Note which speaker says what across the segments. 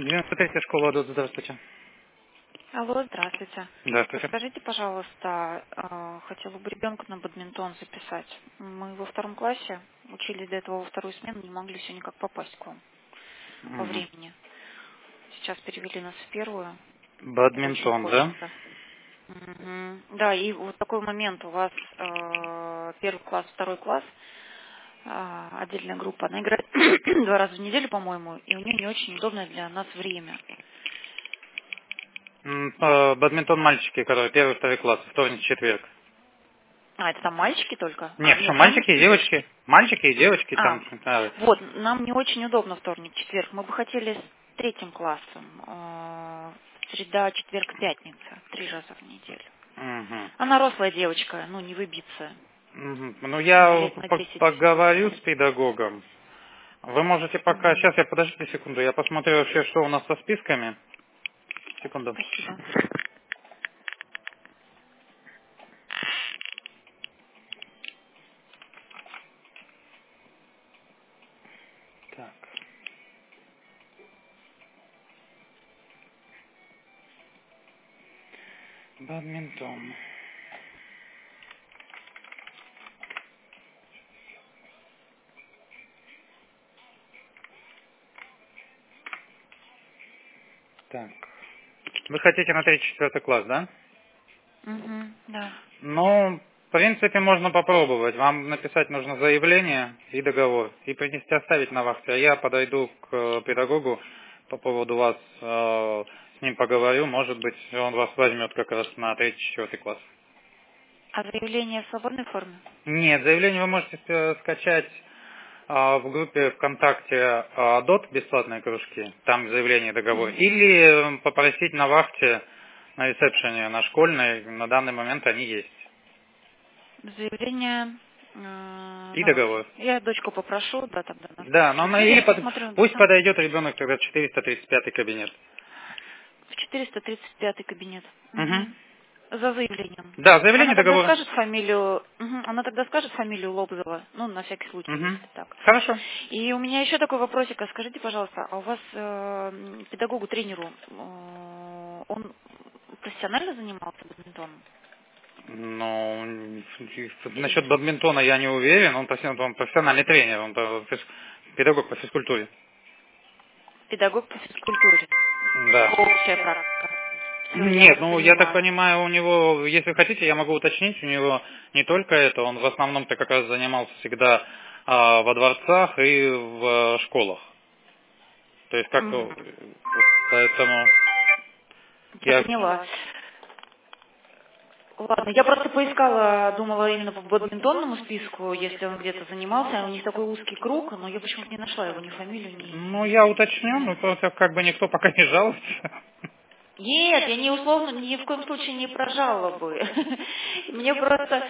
Speaker 1: 93-я школа АДОТ, здравствуйте.
Speaker 2: Алло, здравствуйте.
Speaker 1: Здравствуйте.
Speaker 2: Подскажите, пожалуйста, хотела бы ребенка на бадминтон записать. Мы во втором классе учились до этого во вторую смену, не могли все никак попасть к вам по
Speaker 1: Мгм.
Speaker 2: времени. Сейчас перевели нас в первую. Очень
Speaker 1: Бадминтон, да?
Speaker 2: хочется. Да, и вот такой момент. У вас первый класс, второй класс, отдельная группа. Она играет 2 раза в неделю, по-моему, и у нее не очень удобное для нас время.
Speaker 1: Бадминтон мальчики, которые первый, второй класс, вторник, четверг.
Speaker 2: А, это там мальчики только?
Speaker 1: Нет, что,
Speaker 2: Нет, там
Speaker 1: мальчики
Speaker 2: есть
Speaker 1: и
Speaker 2: и девочки.
Speaker 1: девочки. Мальчики и девочки там.
Speaker 2: А,
Speaker 1: Да.
Speaker 2: вот, нам не очень удобно вторник, четверг. Мы бы хотели с третьим классом. Среда, четверг, пятница. 3 раза в неделю.
Speaker 1: Мгм.
Speaker 2: Она рослая девочка, ну, не выбиться.
Speaker 1: Мгм. Ну,
Speaker 2: У нее
Speaker 1: я
Speaker 2: лет на 10
Speaker 1: поговорю с
Speaker 2: старше.
Speaker 1: педагогом. Вы можете пока...
Speaker 2: Мгм.
Speaker 1: Сейчас я подождите секунду, я посмотрю вообще, что у нас со списками. Секунду.
Speaker 2: Спасибо.
Speaker 1: Так, бадминтон. Так. Вы хотите на 3-4 класс, да?
Speaker 2: Да.
Speaker 1: Ну, в принципе, можно попробовать. Вам написать нужно заявление и договор. И принести оставить на вахте. А я подойду к педагогу по поводу вас, с ним поговорю. Может быть, он вас возьмет как раз на 3-4 класс.
Speaker 2: А заявление в свободной форме?
Speaker 1: Нет, заявление вы можете скачать в группе ВКонтакте ДОТ бесплатные кружки. Там заявление и договор.
Speaker 2: Мгм.
Speaker 1: Или попросить на вахте, на ресепшене, на школьной. На данный момент они есть.
Speaker 2: Заявление
Speaker 1: И
Speaker 2: на вахте.
Speaker 1: договор.
Speaker 2: Я дочку попрошу, да, тогда на
Speaker 1: Да, но она
Speaker 2: следующую. Ну, я посмотрю.
Speaker 1: пусть
Speaker 2: Ага.
Speaker 1: подойдет ребенок тогда в 435 кабинет.
Speaker 2: В 435 кабинет.
Speaker 1: Угу.
Speaker 2: Мгм. За заявлением.
Speaker 1: Да,
Speaker 2: Она
Speaker 1: заявление,
Speaker 2: тогда
Speaker 1: договор.
Speaker 2: скажет фамилию, она тогда скажет фамилию Лобзова, ну, на всякий случай,
Speaker 1: Угу.
Speaker 2: если так.
Speaker 1: Хорошо.
Speaker 2: И у меня еще такой вопросик, а скажите, пожалуйста, а у вас педагогу, тренеру, он профессионально занимался бадминтоном?
Speaker 1: Ну, насчет
Speaker 2: Или
Speaker 1: бадминтона я не уверен. Он профессиональный тренер, он педагог по физкультуре.
Speaker 2: педагог по физкультуре?
Speaker 1: Да.
Speaker 2: Общая практика. Все, я
Speaker 1: Нет,
Speaker 2: вас
Speaker 1: ну я так
Speaker 2: поняла.
Speaker 1: понимаю, у него, если хотите, я могу уточнить, у него не только это, он в основном-то как раз занимался всегда во дворцах и в школах. То есть как,
Speaker 2: Мгм.
Speaker 1: поэтому
Speaker 2: Я
Speaker 1: я...
Speaker 2: поняла. Ладно, я просто поискала, думала именно по бадминтонному списку, если он где-то занимался, у них такой узкий круг, но я почему-то не нашла его ни фамилию,
Speaker 1: Ну, я
Speaker 2: ни
Speaker 1: уточню,
Speaker 2: имя.
Speaker 1: но просто как бы никто пока не жалуется.
Speaker 2: Нет, я не условно, ни в коем случае не про жалобы. Мне просто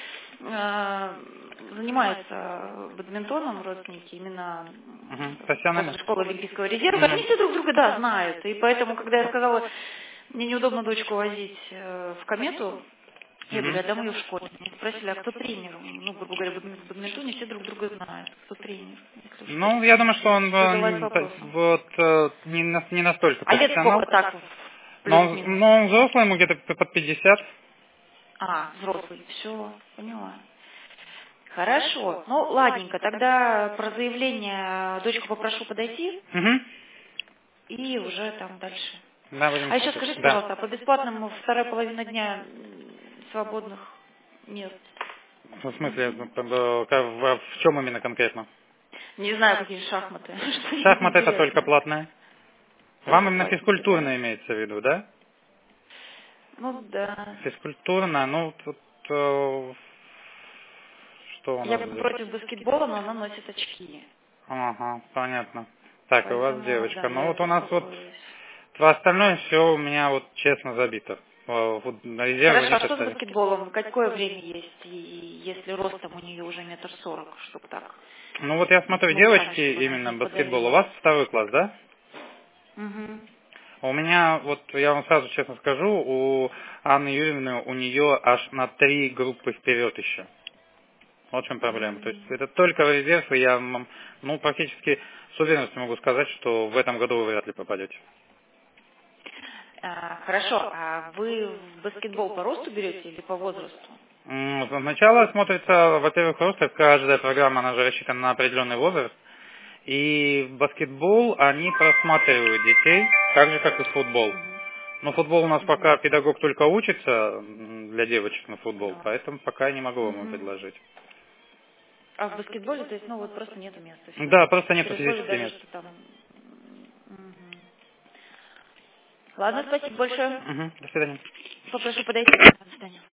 Speaker 2: занимаются бадминтоном родственники именно
Speaker 1: Мгм.
Speaker 2: после
Speaker 1: Профессионально?
Speaker 2: школы Олимпийского резерва. Они
Speaker 1: Мгм.
Speaker 2: все друг друга, да, знают. И поэтому, когда я сказала, мне неудобно дочку возить в комету, я говорю,
Speaker 1: Мгм.
Speaker 2: а да мы ее в школе. Меня спросили, а кто тренер? Ну, грубо говоря, в бадминтоне все друг друга знают, кто тренер, если что.
Speaker 1: Ну, я думаю, что он
Speaker 2: Задалась вопросом.
Speaker 1: не настолько
Speaker 2: А лет
Speaker 1: профессионал.
Speaker 2: сколько так,
Speaker 1: Но
Speaker 2: плюс-минус?
Speaker 1: он взрослый, ему где-то под 50.
Speaker 2: А, взрослый. Все, поняла. Хорошо. Ну, ладненько. Тогда про заявление дочку попрошу подойти
Speaker 1: Угу.
Speaker 2: и уже там дальше.
Speaker 1: Да, будем
Speaker 2: А еще
Speaker 1: смотреть.
Speaker 2: скажите,
Speaker 1: Да.
Speaker 2: пожалуйста, а по бесплатному вторая половина дня свободных мест?
Speaker 1: В смысле, в чем именно конкретно?
Speaker 2: Не знаю, какие шахматы. Что-нибудь
Speaker 1: Шахмат это только
Speaker 2: интересное.
Speaker 1: платное. Вам
Speaker 2: Только
Speaker 1: именно
Speaker 2: платненькие, да?
Speaker 1: физкультурно имеется в виду, да?
Speaker 2: Ну да.
Speaker 1: Физкультурно, ну тут что у
Speaker 2: Я
Speaker 1: нас здесь?
Speaker 2: против баскетбола, но она носит очки.
Speaker 1: Ага, понятно. Так, у вас
Speaker 2: Поэтому, да,
Speaker 1: девочка. Ну
Speaker 2: я
Speaker 1: вот у нас вот
Speaker 2: беспокоюсь.
Speaker 1: остальное все у меня вот честно забито. Вот на резервы
Speaker 2: Хорошо,
Speaker 1: не
Speaker 2: а что с
Speaker 1: писали.
Speaker 2: баскетболом? Какое время есть? И если ростом у нее уже 1,40 м, чтобы так,
Speaker 1: Ну вот я смотрю,
Speaker 2: мы сами,
Speaker 1: девочки
Speaker 2: чтобы она
Speaker 1: именно
Speaker 2: не
Speaker 1: баскетбол. У
Speaker 2: подавилась.
Speaker 1: вас второй класс, да?
Speaker 2: Угу.
Speaker 1: А у меня, вот я вам сразу честно скажу, у Анны Юрьевны, у нее аж на 3 группы вперед еще. Вот в чем проблема. То есть это только в резерв, и я, ну, практически с уверенностью могу сказать, что в этом году вы вряд ли попадете.
Speaker 2: Хорошо, а вы в баскетбол по росту берете или по возрасту?
Speaker 1: Сначала смотрится, во-первых, рост, каждая программа, она же рассчитана на определенный возраст. И в баскетбол они просматривают детей, так же, как и футбол. Но футбол у нас пока педагог только учится для девочек на футбол, поэтому пока я не могу вам предложить.
Speaker 2: А в баскетболе, то есть, ну вот просто нету места?
Speaker 1: Да, просто нету физических мест.
Speaker 2: Ладно, спасибо большое.
Speaker 1: До свидания.
Speaker 2: Попрошу подойти. До свидания.